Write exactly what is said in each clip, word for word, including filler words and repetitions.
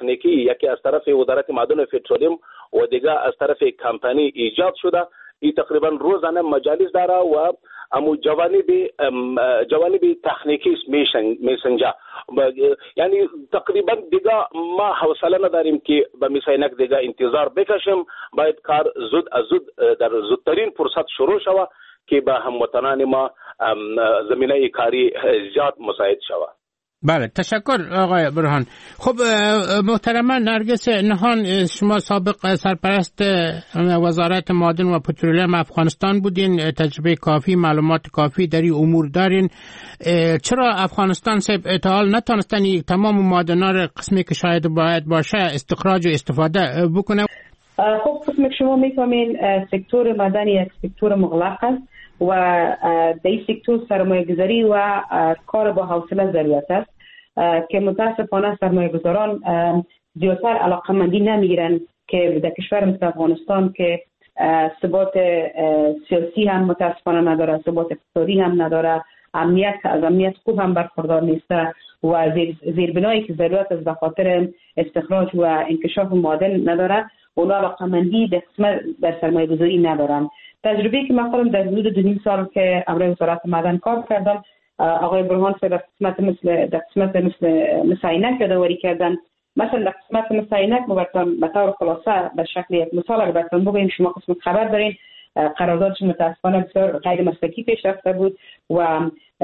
تکنیکی، یکی از طرف وزارت معدن و پترولیم و دیگه از طرف کمپانی ایجاد شده. این تقریبا روزانه مجالس داره و امو جوانب جوانب تکنیکی میسنجا، یعنی تقریبا دیگه ما حوصله نداریم که به میسینک دیگه انتظار بکشیم. باید کار زود از زود در زودترین فرصت شروع شود که به هموطنان ما زمینه کاری زیاد مساعد شود. بله، تشکر آقای برهان. خب محترم نرگس نهان، شما سابق سرپرست وزارت معدن و پترولیم افغانستان بودین، تجربه کافی، معلومات کافی در این امور دارین. چرا افغانستان سب اتحال نتونستن تمام معدن‌ها را قسمی که شاید باید باشه استخراج و استفاده بکنه؟ خب قسمی که شما میفهمین سکتور معدن یک سکتور مغلق است و در این سکتور سرمایه گذاری و کار با حوصله ضرورت است که متاسفانه سرمایه گذاران زیادتر علاقمندی نمیگیرن که در کشور مثل افغانستان که ثبات سیاسی هم متاسفانه نداره، ثبات اقتصادی هم نداره، امنیت از امنیت خوب هم برخوردار نیست و زیر زیربنایی که ضرورت است به خاطر استخراج و انکشاف معدن نداره، اونا علاقمندی در سرمایه گذاری ندارن. تجربه که من خودم در حدود دو نیم سال که امروی وزارت معدن کار کردم، آقای برهان در قسمت مثل در قسمت مثل مساینک یادآوری کردن. مثلا در قسمت مساینک مبارتان به طور خلاصه به شکل یک مثال اگر براتون بگیم، شما قسمت خبر دارین قراردادش متاسفانه بسیار غیر مسلکی پیش رفته بود و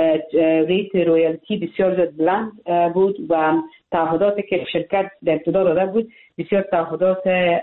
ریت رویالتی بسیار زیاد بلند بود و تعهداتی که شرکت در ابتدا داده بود بسیار تعهدات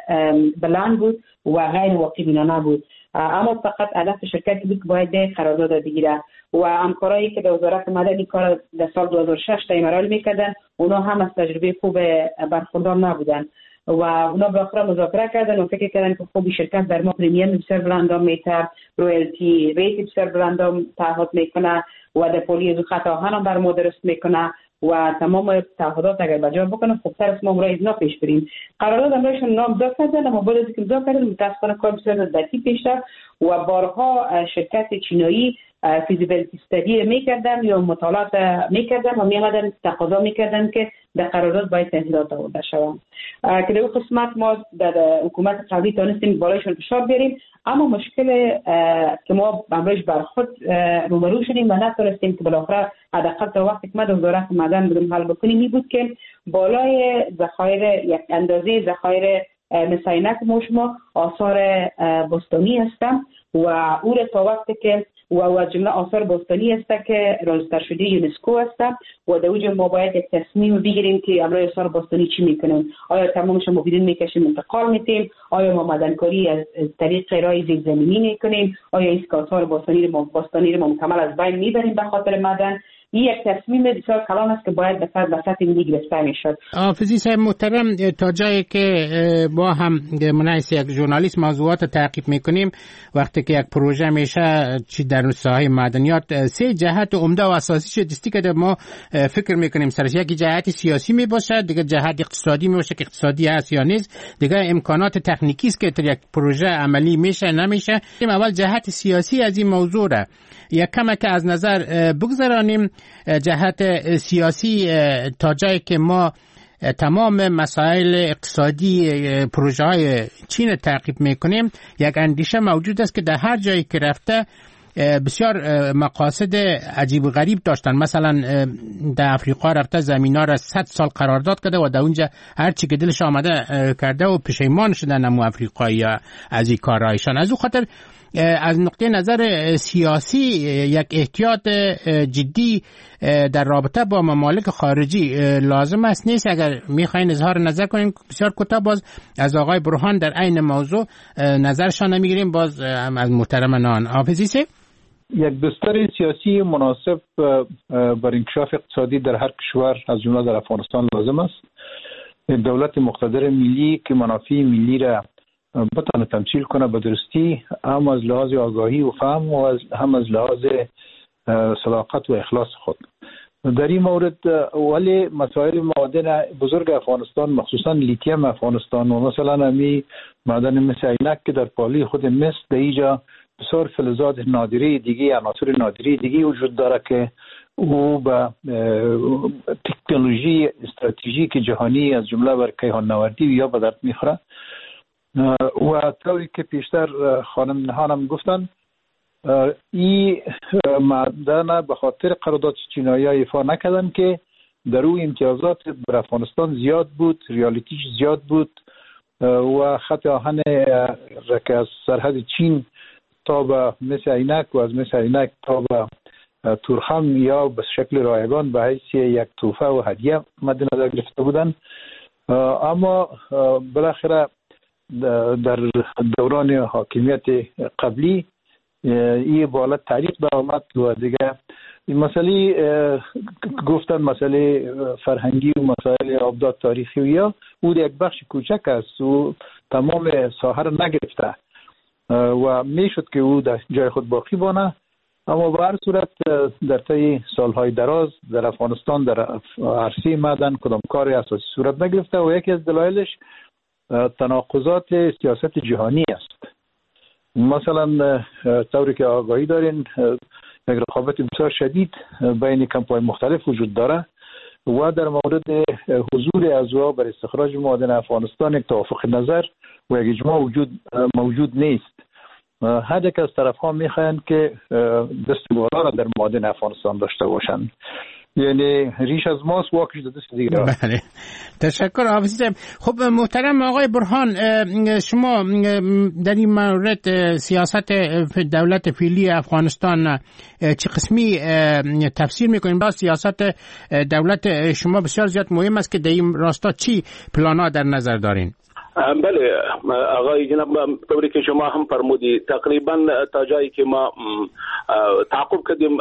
بلند بود و غیر واقع بینانه بود. اما فقط هدف شرکت بود که باید قرارداد بگیره و همکارایی که در وزارت معدن کار در سال دو هزار و شش تا امرال میکردن اونا هم از تجربه خوب برخوردار نبودن و اونا بالاخره مذاکره کردن و فکر کردن که خوبی شرکت در ما پریمیم بسیار بلند میته، رویالتی ریت بسیار بلند تعهد میکنه و در پولی خطا هم بر ما درست میکنه و تمام تعهدات اگر بجا بکنه خب طرف ما برای اینا پیش بریم. قرارداد امرایشون نامزد کردن اما بعد از اینکه امضا کردن متأسفانه کار بسیار دقیق پیش رفت و بارها شرکت چینایی فیزیبیلیتی استادی میکردن یا مطالعات میکردن و میامدن تقاضا میکردن که در قرارداد باید تغییرات آورده شود که در اون قسمت ما در حکومت قبلی تونستیم بالایشون فشار بیاریم، اما مشکل که ما امروز بر خود روبرو شدیم و نتونستیم که بالاخره حداقل تا وقتی که ما در وزارت معدن بودیم حل بکنیم این بود که بالای ذخایر یک اندازه ذخایر مساینک ما شما آثار باستانی هستند و او را تا وقتی که و و جمله آثار باستانی است که رایج‌تر شده یونسکو است و در اوج ما باید یک تصمیم بگیریم که امروز آثار باستانی چی میکنیم. آیا تمامش ما بدون میکشیم انتقال میتیم؟ آیا ما معدنکاری از طریق رای زیرزمینی میکنیم؟ آیا این آثار باستانی ما باستانی رو مکمل از بین میبریم به خاطر معدن؟ این یک تصمیم بسیار کلان است که باید به سر وسط این دیگه گرفته میشد. حافظی صاحب محترم، تا جایی که با هم منعکس یک ژورنالیست موضوعات تعقیب میکنیم، وقتی که یک پروژه میشه چی در ساحه معدنیات، سه جهت عمده و اساسی شدستی که ما فکر میکنیم سرش. یکی جهت سیاسی میباشه، دیگه جهت اقتصادی میباشه که اقتصادی هست یا نیست، دیگه امکانات تکنیکی است که در یک پروژه عملی میشه نمیشه. اول جهت سیاسی از این موضوع را یک کم که از نظر بگذارانیم. جهت سیاسی تا جایی که ما تمام مسائل اقتصادی پروژه های چین تعقیب میکنیم، یک اندیشه موجود است که در هر جایی که رفته بسیار مقاصد عجیب و غریب داشتن. مثلا در افریقا رفته زمینا را صد سال قرارداد کرده و در اونجا هر چی که دلش آمده کرده و پشیمان شدن امو افریقایی از این کارهایشان. از اون خاطر از نقطه نظر سیاسی یک احتیاط جدی در رابطه با ممالک خارجی لازم است نیست؟ اگر میخواین اظهار نظر کنین بسیار کوتاه باز از آقای برهان در عین موضوع نظرشان نمیگیریم، باز از محترم نان. حافظی صاحب، یک بستر سیاسی مناسب بر انکشاف اقتصادی در هر کشور از جمله در افغانستان لازم است. دولت مقتدر ملی که منافع ملی را بتونه تمثیل کنه به درستی، هم از لحاظ آگاهی و فهم و از هم از لحاظ صداقت و اخلاص خود. در این مورد ولی مسائل معادن بزرگ افغانستان، مخصوصا لیتیم افغانستان و مثلا امی معدن مثل عینک که در پالی خود مصر، در اینجا بسیار فلزات نادری دیگه، عناصر نادری دیگه وجود داره که او به تکنولوژی استراتژیک جهانی از جمله بر کیهان نوردی یا به درد میخوره و طوری که پیشتر خانم نهان هم گفتن این معدن به خاطر قرارداد چینایی ایفا نکردن که در او امتیازات بر افغانستان زیاد بود، ریالیتیش زیاد بود و خط آهن که از سرحد چین تا به مثل عینک و از مثل عینک تا به تورخم یا به شکل رایگان به حیث یک تحفه و هدیه مد نظر گرفته بودن. اما بالاخره در دوران حاکمیت قبلی این بالا تعلیق به آمد و دیگه این مسئله گفتن مسئله فرهنگی و مسئله آبداد تاریخی و یا او یک بخش کوچک است و تمام ساحه را نگرفته و میشد که او در جای خود باقی بانه. اما به هر صورت در طی سالهای دراز در افغانستان در عرصه معدن کدام کار اساسی صورت نگرفته و یکی از دلایلش تناقضات سیاست جهانی است. مثلا طوری که آگاهی دارین یک رقابت بسیار شدید بین کمپ‌های مختلف وجود داره و در مورد حضور ازوا بر استخراج معادن افغانستان یک توافق نظر و یک اجماع وجود موجود نیست. هر یک از طرف‌ها می‌خواهند که دست بالا را در معادن افغانستان داشته باشند، یعنی ریش از ماست واکش در دست دیگر. بله تشکر حافظ. خب محترم آقای برهان، شما در این مورد سیاست دولت فعلی افغانستان چه قسمی تفسیر میکنین؟ با سیاست دولت شما بسیار زیاد مهم است که در این راستا چی پلانا در نظر دارین؟ بله آقای جناب، طوری که شما هم فرمودی تقریبا تا جایی که ما تعقب کردیم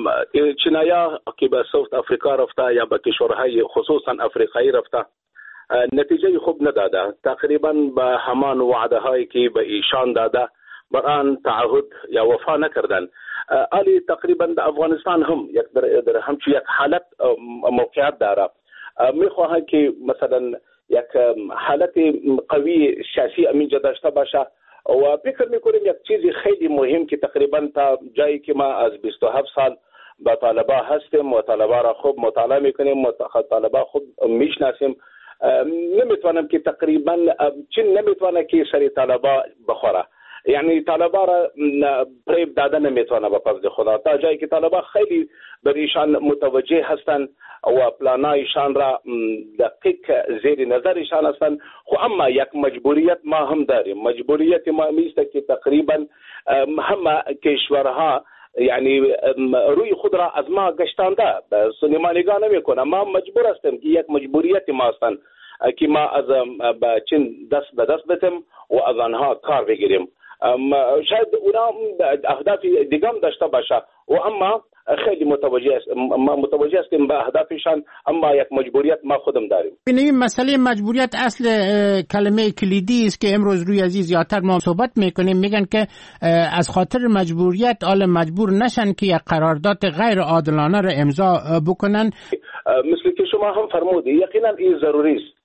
چینایا که به ساوت افریقا رفته یا به کشورهای خصوصا افریقایی رفته نتیجه خوب نداده. تقریبا به همان وعده هایی که به ایشان داده برآن تعهد یا وفا نکردن. علی تقریبا در افغانستان هم یک در همچون یک حالت موقعیت داره. میخواهند که مثلا یک حالت قوی سیاسی امینجا داشته باشه و فکر میکنیم یک چیزی خیلی مهم که تقریبا تا جایی که ما از بیست و هفت سال با طالبا هستیم و طالبا را خوب مطالعه میکنیم و طالبا خوب میشناسیم، نمیتونم که تقریبا چین نمیتونه که سری طالبا بخوره، یعنی طالبا را پریب داده نمیتونه به فضل خدا. تا جایی که طالبا خیلی بر ایشان متوجه هستند و پلانایشان را دقیق زیر نظرشان هستند. خو اما یک مجبوریت ما هم داریم. مجبوریت ما میسته که تقریبا همه کشورها یعنی روی خود را از ما گشتانده سنیمانیگاه نمیکنه. ما مجبور هستیم که یک مجبوریت ما هستند که ما از چین دست به دست بتیم و از آنها کار بگیریم. شاید اونا اهداف دیگه هم داشته باشه و اما خیلی متوجه است ما متوجه هستیم به اهدافشان، اما یک مجبوریت ما خودم داریم. این مسئله مجبوریت اصل کلمه کلیدی است که امروز روی عزیز زیادتر ما صحبت میکنیم. میگن که از خاطر مجبوریت آل مجبور نشن که یک قرارداد غیر عادلانه را امضا بکنن. مثل که شما هم فرمودی یقینا این ضروری است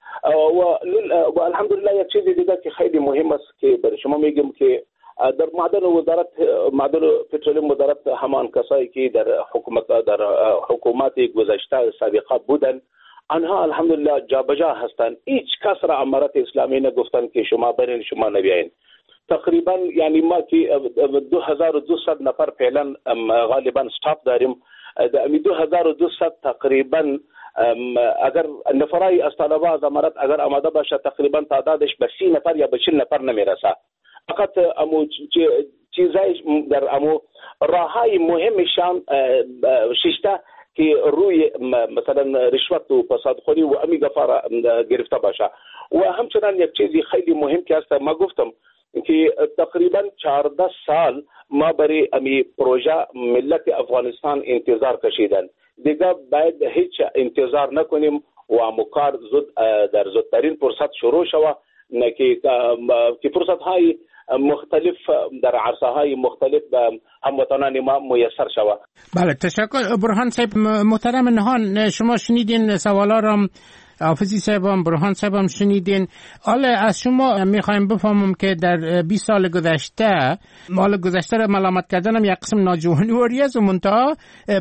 و الحمدلله یک چیز دیگه که خیلی مهم است که برای شما میگم که در معدن وزارت معدن پترولیم وزارت همان کسایی که در حکومت در حکومت گذشته سابقه بودن آنها الحمدلله جابجا هستند. هیچ کس را امارت اسلامی نگفتن که شما برین شما نبیاین. تقریبا یعنی ما که دو هزار و دویست نفر فعلا غالبا استاف داریم. در دو هزار و دویست تقریبا اگر نفرای از طلبه از امارت اگر آماده باشه تقریبا تعدادش به سی نفر یا به چهل نفر نمیرسه. فقط امو چیزای در امو راههای مهمشان ششته که روی مثلا رشوت و فسادخوری و امی گفار گرفته باشه. و همچنان یک چیزی خیلی مهم که است ما گفتم که تقریبا چهارده سال ما برای امی پروژه ملت افغانستان انتظار کشیدن. دیگه باید هیچ انتظار نکنیم و امکار زود در زودترین فرصت شروع شوه که که فرصت های مختلف در عرصه های مختلف به هموطنان ما میسر شوه. بله تشکر برهان صاحب. محترم نهان شما شنیدین سوالا را حافظی صاحبم، برهان صاحبم شنیدین. حالا از شما میخوایم بفهمم که در بیست سال گذشته مال گذشته را ملامت کردنم یک قسم ناجوانواری است و منتها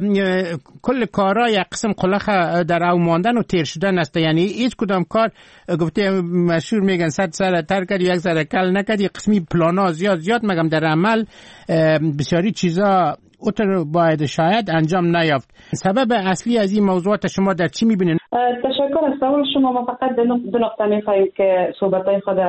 کل کارا یک قسم قلخ در او ماندن و تیر شدن است. یعنی هیچ کدام کار گفته مشهور میگن صد سر تر کردی یک سر کل نکردی، قسمی پلانا زیاد زیاد مگم در عمل بسیاری چیزا اوتر باید شاید انجام نیافت. سبب اصلی از این موضوعات شما در چی میبینین؟ تشکر از سوال شما. ما فقط دو نقطه میخوایم که صحبتای خود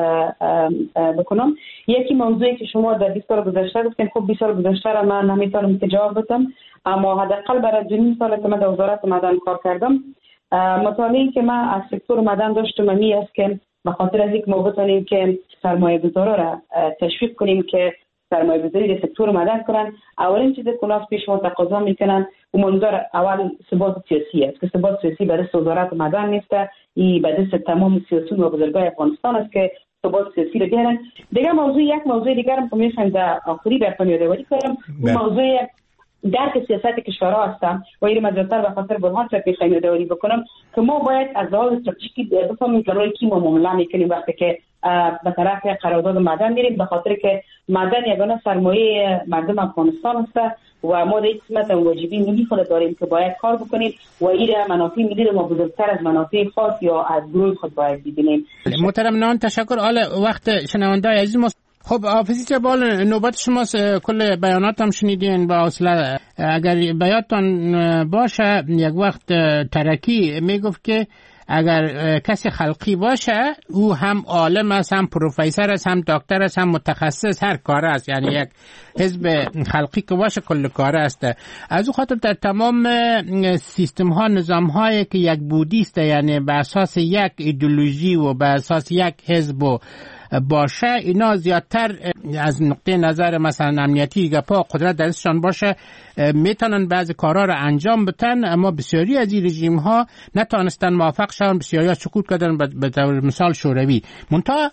بکنم. یکی موضوعی که شما در بیست سال گذشته گفتین، خب بیست سال گذشته را من نمیتونم که جواب بدم، اما حداقل برای دو نیم سال که من در وزارت معدن کار کردم، مطالعه‌ای که من از سکتور معدن داشتم می است که به خاطر از اینکه ما بتونیم که سرمایه گذارا را تشویق کنیم که سرمایه گذاری در سکتور معدن کنن، اولین چیزی که ناس پیش ما تقاضا میکنن و منظور اول ثبات سیاسی است که ثبات سیاسی به دست وزارت معدن نیست، این به دست تمام سیاسیون و بزرگای افغانستان است که ثبات سیاسی را بیارن. دیگه موضوع یک موضوع دیگر هم که میخوایم در آخری براتون یادآوری کنم، موضوع درک سیاست کشورها هستم و این مزیاتر به خاطر برهان صاحب میخوایم یادآوری بکنم که ما باید از لحاظ استراتژیکی بفهمیم که برای کی ما معامله میکنیم وقتی که به طرف قرارداد معدن میریم، به خاطر که معدن یگانه سرمایه مردم افغانستان است و ما در این قسمت واجبی ملی خود داریم که باید کار بکنیم و این منافع ملی ما بزرگتر از منافع خاص یا از گروه خود باید ببینیم. محترم نان تشکر. حالا وقت شنونده‌های عزیز ما. خب حافظی چه بال نوبت شماست، کل بیانات هم شنیدین با حوصله. اگر بیاتان باشه یک وقت ترکی میگفت که اگر کسی خلقی باشه او هم عالم است، هم پروفسور است، هم دکتر است، هم متخصص، هر کار است. یعنی یک حزب خلقی که باشه کل کار است. از او خاطر در تمام سیستم ها نظام هایی که یک بودیست، یعنی به اساس یک ایدئولوژی و به اساس یک حزب و باشه، اینا زیادتر از نقطه نظر مثلا امنیتی گپا قدرت درشان باشه میتونن بعضی کارا رو انجام بدن، اما بسیاری از این رژیم ها نتونستن موفق شون، بسیاری ها سقوط کردن. به طور مثال شوروی. منتها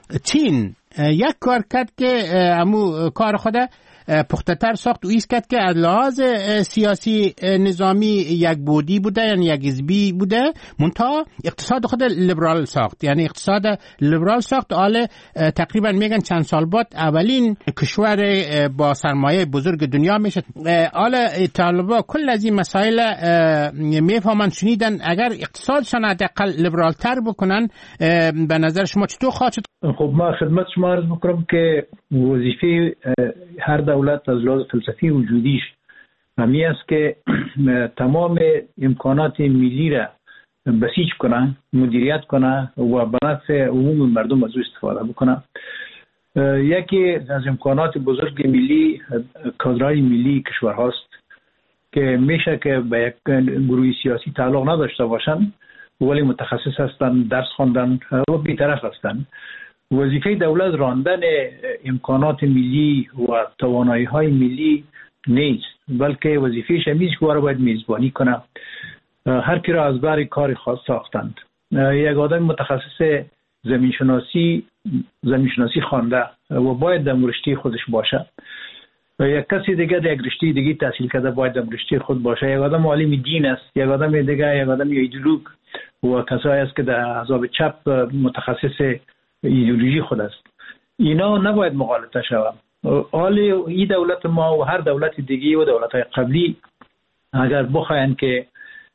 چین یک کار کرد که همو کار خود پخته تر ساخت و ایست کرد که از لحاظ سیاسی نظامی یک بودی بوده، یعنی یک حزبی بوده، منتها اقتصاد خود لیبرال ساخت. یعنی اقتصاد لیبرال ساخت. آل تقریبا میگن چند سال بعد اولین کشور با سرمایه بزرگ دنیا میشه. آل طالبا کل از این مسائل میفهمن، شنیدن. اگر اقتصادشان حداقل لیبرال تر بکنن به نظر شما چطور خواهد شد؟ خب ما خدمت شما عرض میکنم که وظیفه هر دولت از لحاظ فلسفی وجودیش همی است که تمام امکانات ملی را بسیج کنه، مدیریت کنه و به نفع عموم مردم از او استفاده بکنه. یکی از امکانات بزرگ ملی کادرهای ملی کشور هاست که میشه که به یک گروه سیاسی تعلق نداشته باشن ولی متخصص هستن، درس خواندن و بی‌طرف هستن. وظیفه دولت راندن امکانات ملی و توانایی‌های ملی نیست، بلکه وظیفه‌ش همیشه که باید میزبانی کنه. هر کی را از بر کار خاص ساختند. یک آدم متخصص زمینشناسی زمینشناسی خوانده و باید در رشته خودش باشه. یک کسی دیگه در یک رشته دیگه تحصیل کرده باید در رشته خود باشه. یک آدم عالم دین است، یک آدم دیگه یک آدم ایدئولوگ و کسایی است که در احزاب چپ متخصص ایدئولوژی خود است. اینا نباید مغالطه شود. حال این دولت ما و هر دولت دیگه و دولت‌های قبلی اگر بخواین که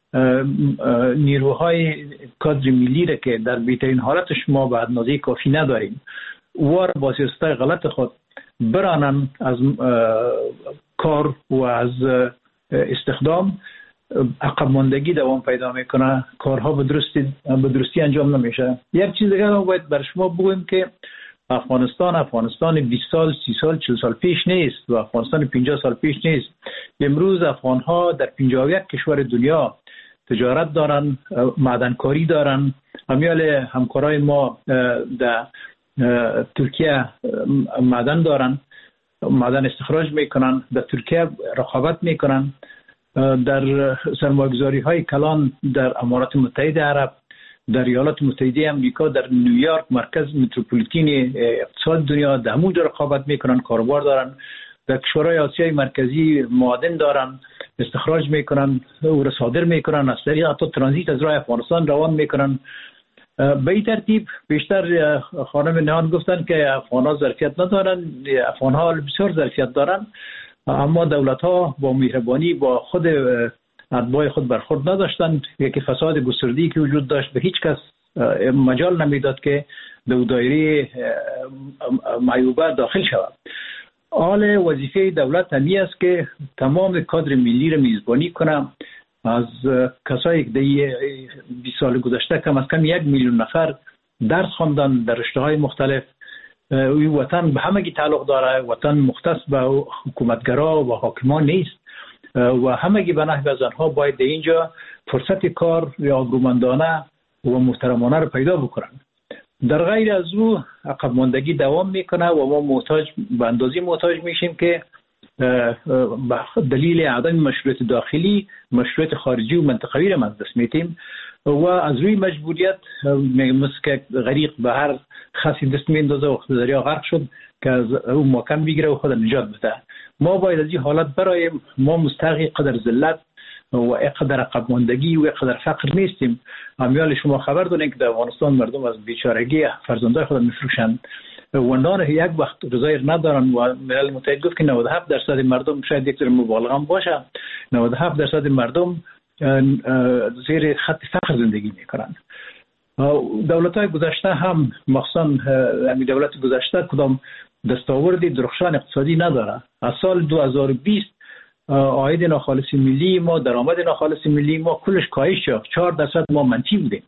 نیروهای کادر ملی را که در بهترین حالتش ما به اندازه کافی نداریم و با سیاست‌های غلط خود برانن از کار و از استخدام، عقب ماندگی دوام پیدا میکنه، کارها به درستی به درستی انجام نمیشه. یک چیز دیگه هم باید بر شما بگویم که افغانستان افغانستان بیست سال، سی سال، چهل سال پیش نیست و افغانستان پنجاه سال پیش نیست. امروز افغانها در پنجاه و یک کشور دنیا تجارت دارن، معدنکاری دارن. همیال همکارای ما در ترکیه معدن دارن، معدن استخراج میکنن، در ترکیه رقابت میکنن. در سرمایه‌گذاری های کلان در امارات متحده عرب، در ایالات متحده امریکا، در نیویورک مرکز متروپولیتین اقتصاد دنیا، در همونجا رقابت میکنن، کاروبار دارن. در کشورهای آسیای مرکزی معادن دارن، استخراج میکنن و را صادر میکنن، از طریق حتی ترانزیت از راه افغانستان روان میکنن. به این ترتیب بیشتر خانم نهان گفتن که افغان‌ها ظرفیت ندارن، افغان‌ها بسیار ظرفیت دارن، اما دولت‌ها با مهربانی با خود اتباع خود برخورد نداشتند. یکی فساد گسترده‌ای که وجود داشت به هیچ کس مجال نمیداد که در دایره معیوبه داخل شود. حال وظیفه دولت همی است که تمام کادر ملی را میزبانی کنه. از کسایی که در بیست سال گذشته کم از کم یک میلیون نفر درس خواندن در رشته‌های مختلف. این وطن به همگی تعلق داره، وطن مختص به حکومتگرا و حاکمان نیست و همگی به نحو از آنها باید در اینجا فرصت کار یا آبرومندانه و محترمانه رو پیدا بکنن. در غیر از او عقب ماندگی دوام میکنه و ما محتاج به اندازه محتاج میشیم که به دلیل عدم مشروعیت داخلی مشروعیت خارجی و منطقوی را از دست میتیم و از روی مجبوریت مثل که غریق به هر خاصی دست میندازه و خود دریا غرق شد که از اون محکم بگیره و خود نجات بده. ما باید از این حالت برایم. ما مستحق قدر ذلت و اقدر عقب ماندگی و اقدر فقر نیستیم. امیال شما خبر دارین که در افغانستان مردم از بیچارگی فرزندای خود میفروشند و نان یک وقت رضای ندارن و ملل متحد گفت که نود و هفت درصد مردم، شاید یک ذره مبالغه باشه، نود و هفت درصد مردم زیر خط فقر زندگی میکنند. دولت‌های گذشته هم مخصوصا همین دولت گذشته کدام دستاوردی درخشان اقتصادی نداره. از سال دو هزار و بیست عاید ناخالص ملی ما، درآمد ناخالص ملی ما کلش کاهش یافت. چهار درصد ما منفی بودیم.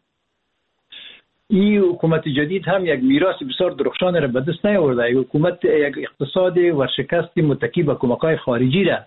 این حکومت جدید هم یک میراث بسیار درخشان را به دست نیاورده. یک حکومت یک اقتصاد ورشکستی متکی به کمک‌های خارجی را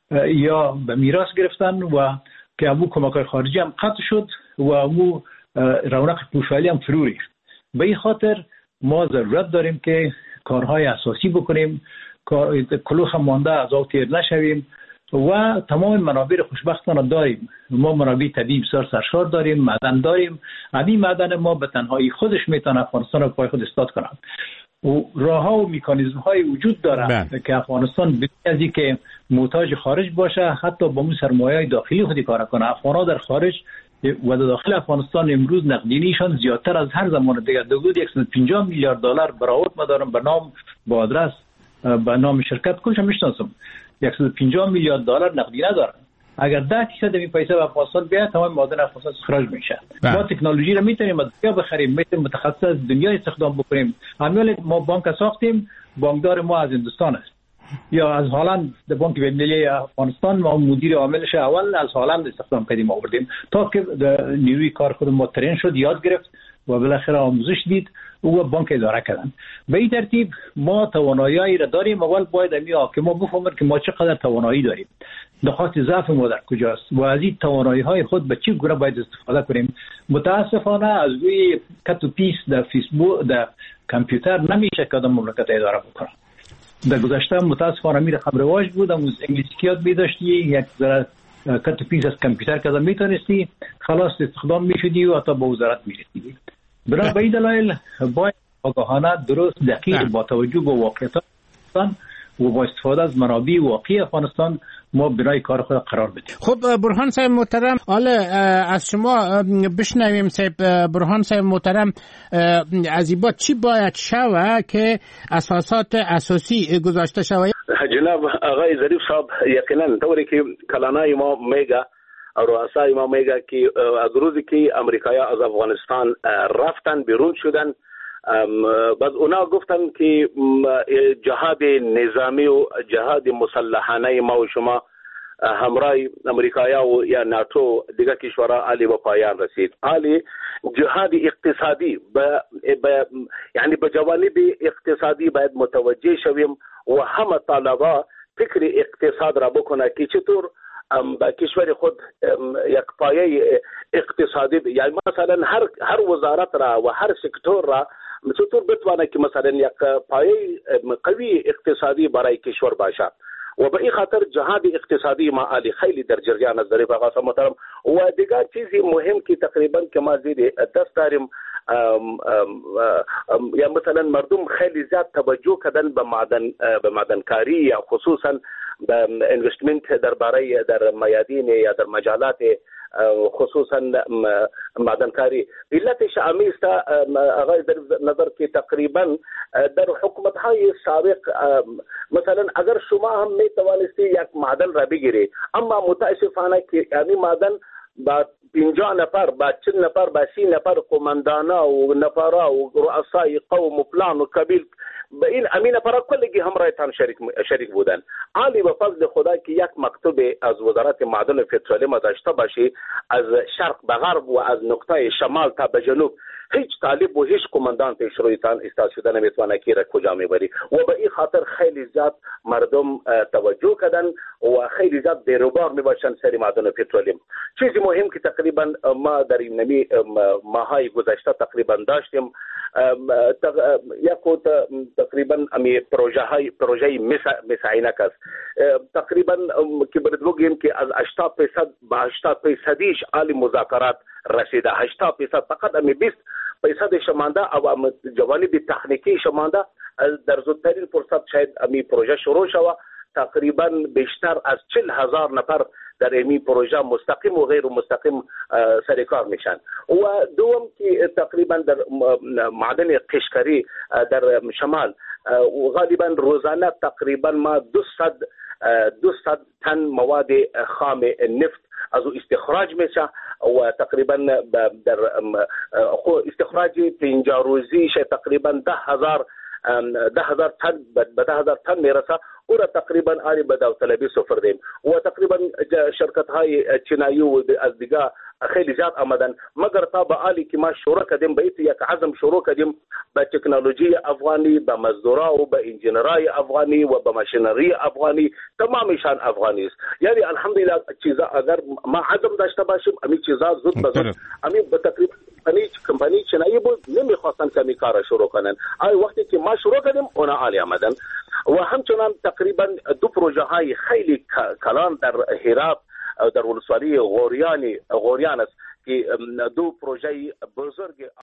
یا به میراث گرفتن و که امو کمک‌های خارجی هم قطع شد و امو رونق پوشالی هم فرو ریخت. به این خاطر ما ضرورت داریم که کارهای اساسی بکنیم، کلوخ مانده از آب تیر نشویم و تمام منابع خوشبختانه داریم. ما منابع طبیعی بسیار سرشار داریم، معدن داریم. همین معدن ما به تنهایی خودش میتونه افغانستان رو پای خود استاد کنه. و راه‌ها و مکانیزم های وجود داره که افغانستان بدون از اینکه محتاج خارج باشه حتی با اون سرمایه داخلی خودی کار کنه. افغان‌ها در خارج و در داخل افغانستان امروز نقدینیشان زیادتر از هر زمان دیگر. حدود صد و پنجاه میلیارد دلار برآورد مدارم به نام با آدرس به نام شرکت کلش میشناسم. صد و پنجاه میلیارد دلار نقدینه دارن. اگر ده درصد این پیسه به افغانستان بیاد تمام معادن افغانستان استخراج میشه. ما تکنولوژی رو میتونیم از دنیا بخریم، میتونیم متخصص از دنیا استخدام بکنیم. همین ما بانک ساختیم، بانکدار ما از هندوستان است یا از هلند. در بانک ملی افغانستان ما مدیر عاملش اول از هلند استخدام کردیم آوردیم تا که نیروی کار خود ما ترین شد، یاد گرفت و بالاخره آموزش دید و بانک اداره کردن. به این ترتیب ما توانایی را داریم. اول باید امی حاکما بفهمن که ما چقدر توانایی داریم، نقاط ضعف ما در کجاست و از این توانایی های خود به چه گونه باید استفاده کنیم. متاسفانه از روی کت و پیس در فیسبوک در کامپیوتر نمیشه که آدم مملکت اداره بکنه. در گذشته متاسفانه میره خبر رواج بود، از انگلیسی یاد می‌داشتی، یک ذره کت و پیس از کامپیوتر که آدم میتونستی خلاص استخدام میشدی و حتی به وزارت میرسیدی. برای به این دلایل باید آگاهانه درست دقیق با توجه به واقعیت و با استفاده از منابع واقعی افغانستان ما برای کار خود قرار بدیم. خب برهان صاحب محترم، حالا از شما بشنویم صاحب برهان صاحب محترم، از این چی باید شود که اساسات اساسی گذاشته شود؟ جناب آقای ظریف صاحب، یقینا طوری که کلانای ما میگه رؤسای ما میگه که از روزی که امریکایی‌ها از افغانستان رفتن بیرون شدن، بعد اونا گفتن که جهاد نظامی و جهاد مسلحانه ما و شما همراه امریکایی‌ها و یا ناتو دیگه کشورها علی به پایان رسید. علی جهاد اقتصادی به یعنی به جوانب اقتصادی باید متوجه شویم و همه طالبا فکر اقتصاد را بکنه که چطور با کشور خود یک پایه اقتصادی، یعنی مثلا هر هر وزارت را و هر سکتور را چطور بتوانه که مثلا یک پایه قوی اقتصادی برای کشور باشه. و به این خاطر جهاد اقتصادی ما علی خیلی در جریان از ظریف آقا صاحب محترم. و دیگر چیزی مهم که تقریبا که ما زیر دست داریم، یا مثلا مردم خیلی زیاد توجه کردن به معدن به معدنکاری یا خصوصا انوستمنت درباره در میادین یا در مجالات خصوصا معدنکاری علتش امیست آقای در نظر که تقریبا در حکومت های سابق مثلا اگر شما هم می توانستی یک معدن را بگیری اما متاسفانه که یعنی معدن با پنجاه نفر با چل نفر با سی نفر قماندانا و نفرا و رؤسای قوم و پلان و قبیل به این امین نفرا کلگی همراهتان شریک شریک بودن. عالی و فضل خدا که یک مکتوب از وزارت معدن و پترولیم داشته باشی از شرق به غرب و از نقطه شمال تا به جنوب هیچ طالب و هیچ قماندان پیشرویتان استاد شده نمیتونه که را کجا میبری و به این خاطر خیلی زیاد مردم توجه کردن و خیلی زیاد دیروبار میباشن سری معدن و پترولیم. چیزی مهم که تقریبا ما در این نمی ماهای گذشته تقریبا داشتیم یک تقریبا امی پروژه های پروژه مساعینک است تقریبا که باید بگیم که از هشتاد درصد به هشتاد درصدیش عالی مذاکرات رسیده هشتاد درصد فقط امی بیست درصد شمانده او جوانب تکنیکی شمانده در زودترین فرصت شاید امی پروژه شروع شود تقریبا بیشتر از چهل هزار نفر در امی پروژه مستقیم و غیر مستقیم سرکار میشن و دوم که تقریبا در معدن قشقری در شمال و غالبا روزانه تقریبا ما دویست تن مواد خام نفت از استخراج میشه و تقریبا در استخراج پنجاه روزی تقریبا ده هزار ده هزار تن به ده هزار تن میرسه او را تقریبا آری به داوطلبی سفردیم و تقریبا شرکت های چینایی و از دیگه خیلی زیاد آمدن مگر تا به آلی که ما شروع کردیم به یک عزم شروع کردیم به تکنولوژی افغانی به مزدورا و به انجینرای افغانی و به ماشینری افغانی تمامشان افغانی است یعنی الحمدلله چیزا اگر ما عزم داشته باشیم امی چیزا زود به زود امی به تقریبا کمپانی کمپانی چینایی بود نمیخواستن کمی کار شروع کنن آی وقتی که ما شروع کردیم اونا عالی آمدن و همچنان تقریبا دو پروژه های خیلی کلان در هرات در ولسوالی غوریانی غوریان است که دو پروژه بزرگ